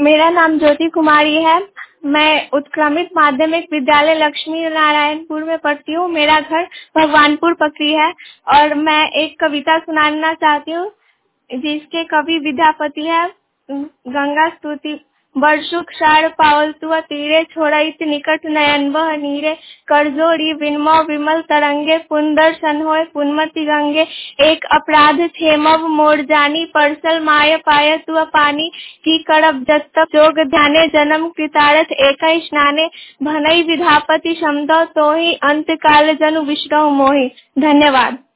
मेरा नाम ज्योति कुमारी है। मैं उत्क्रमित माध्यमिक विद्यालय लक्ष्मी नारायणपुर में पढ़ती हूँ। मेरा घर भगवानपुर पकरी है और मैं एक कविता सुनाना चाहती हूँ जिसके कवि विद्यापति है। गंगा स्तुति। बरसुख सार पावलतु तीरे छोड़इत निकट नयन बह नीरे करजोड़ी विनमो विमल तरंगे पुंदर सन होय पुनमति गंगे एक अपराध क्षेमव मोर जानी परसल माय पाय तु पानी की करब जत जोग ध्याने जन्म कृतारथ एक स्नाने भनई विधापति शमदो तोहि अंत काल जनु विष्णु मोहि। धन्यवाद।